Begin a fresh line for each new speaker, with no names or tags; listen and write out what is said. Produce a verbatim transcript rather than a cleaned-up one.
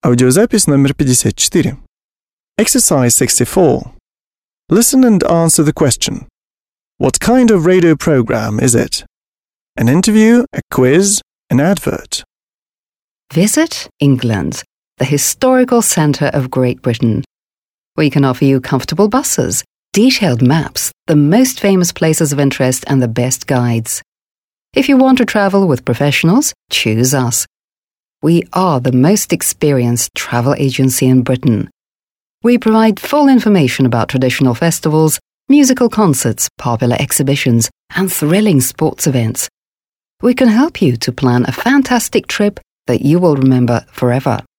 Аудиозапись номер пятьдесят четыре. Exercise sixty-four. Listen and answer the question. What kind of radio program is it? An interview, a quiz, an advert.
Visit England, the historical centre of Great Britain. We can offer you comfortable buses, detailed maps, the most famous places of interest and the best guides. If you want to travel with professionals, choose us. We are the most experienced travel agency in Britain. We provide full information about traditional festivals, musical concerts, popular exhibitions, and thrilling sports events. We can help you to plan a fantastic trip that you will remember forever.